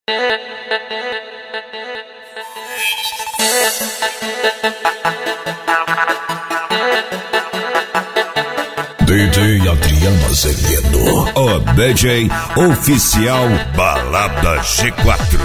DJ Adriano Azevedo, o DJ oficial Balada G4.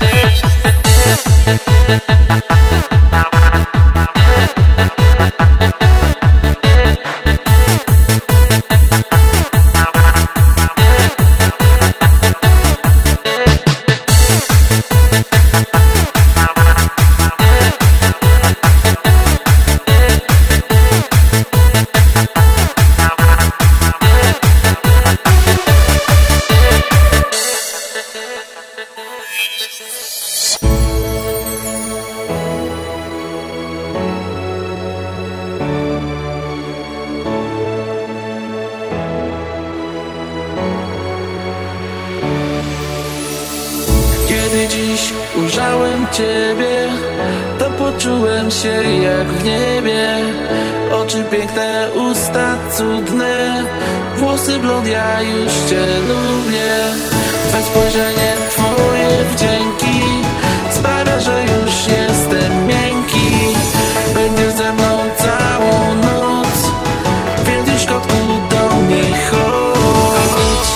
Kiedy dziś ujrzałem Ciebie, to poczułem się jak w niebie. Oczy piękne, usta cudne, włosy blond, ja już Cię lubię. Twoje spojrzenie, Twoje wdzięki sprawia, że już jestem miękki. Będziesz ze mną całą noc, więc już kotku do mnie chodź.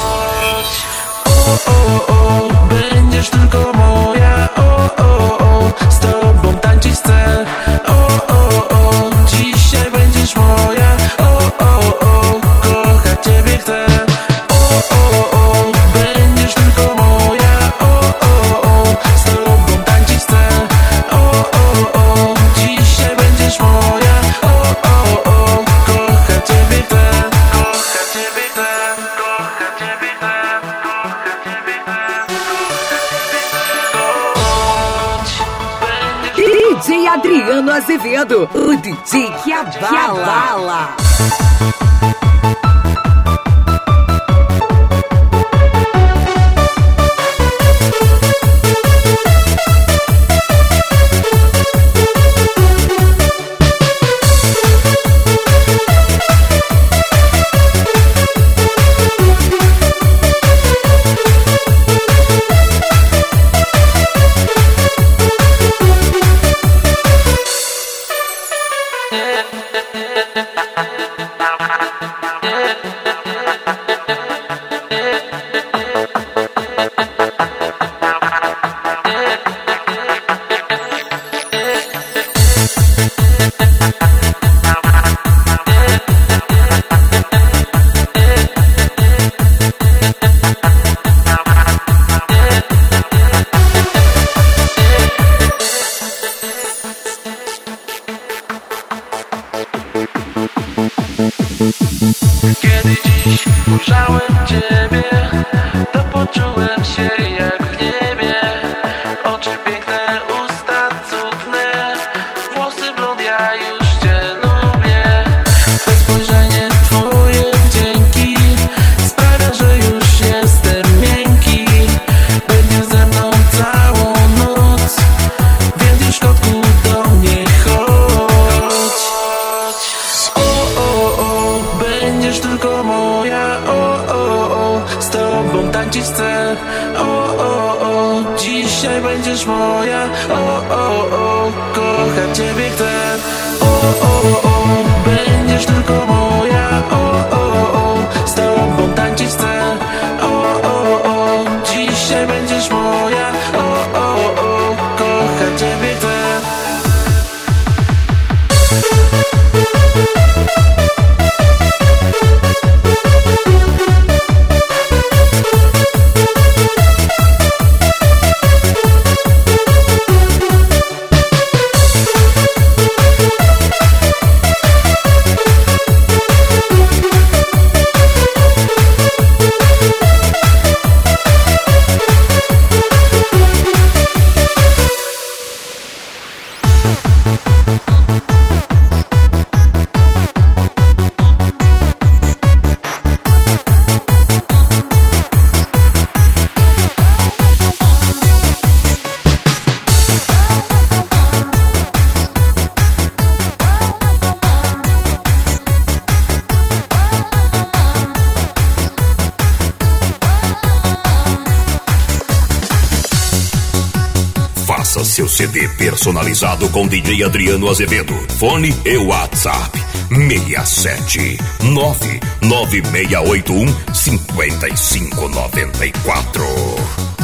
O, będziesz tylko moja, z tobą tańczyć chcę. O, dzisiaj będziesz moja, kochać Ciebie chcę. O, będziesz tylko moja, z tobą tańczyć chcę. O, dzisiaj będziesz moja, kochać Ciebie chcę. Kochać Ciebie chcę, kochać Ciebie chcę. DJ Adriano Azevedo, o DJ que abala. Kiedy dziś ujrzałem Ciebie, to poczułem się jak w niebie. Oczy piękne, usta cudne, włosy blond, ja już Cię lubię. Twoje spojrzenie, Twoje wdzięki sprawia, że już jestem miękki. Będziesz ze mną całą noc, więc już kotku do mnie chodź. O, będziesz tylko moja, z tobą tańczyć chcę. O, dzisiaj będziesz moja, kochać Ciebie chcę. O, będziesz tylko moja, z tobą tańczyć chcę. O, dzisiaj będziesz moja, kochać Ciebie chcę. Peça seu CD personalizado com DJ Adriano Azevedo. Fone e WhatsApp 67996815594.